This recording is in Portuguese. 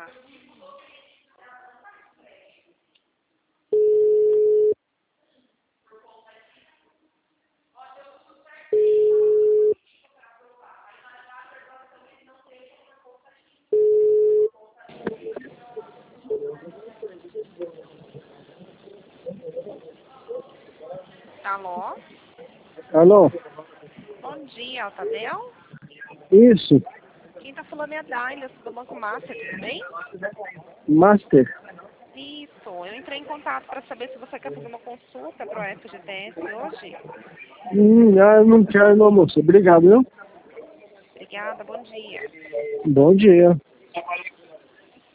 Tá. Alô? Alô? Bom dia, é o Tadeu? Isso, Quem tá falando é a Daila, do Banco Master, tudo bem? Master. Isso, eu entrei em contato para saber se você quer fazer uma consulta para o FGTS hoje. Eu não quero não, moça. Obrigado, viu? Obrigada, bom dia. Bom dia.